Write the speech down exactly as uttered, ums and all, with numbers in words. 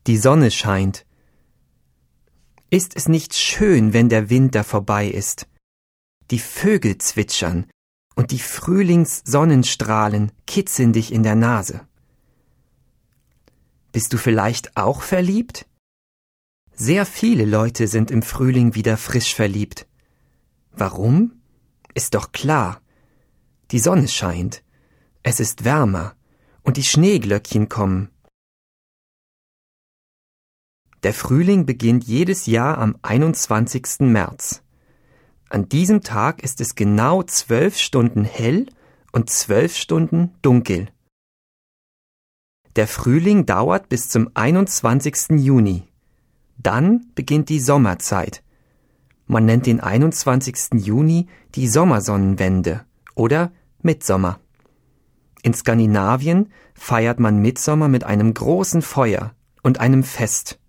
Die Sonne scheint. Ist es nicht schön, wenn der Winter vorbei ist? Die Vögel zwitschern und die Frühlingssonnenstrahlen kitzeln dich in der Nase. Bist du vielleicht auch verliebt? Sehr viele Leute sind im Frühling wieder frisch verliebt. Warum? Ist doch klar. Die Sonne scheint, es ist wärmer und die Schneeglöckchen kommen. Der Frühling beginnt jedes Jahr am einundzwanzigsten März. An diesem Tag ist es genau zwölf Stunden hell und zwölf Stunden dunkel. Der Frühling dauert bis zum einundzwanzigsten Juni. Dann beginnt die Sommerzeit. Man nennt den einundzwanzigsten Juni die Sommersonnenwende oder Mittsommer. In Skandinavien feiert man Mittsommer mit einem großen Feuer und einem Fest.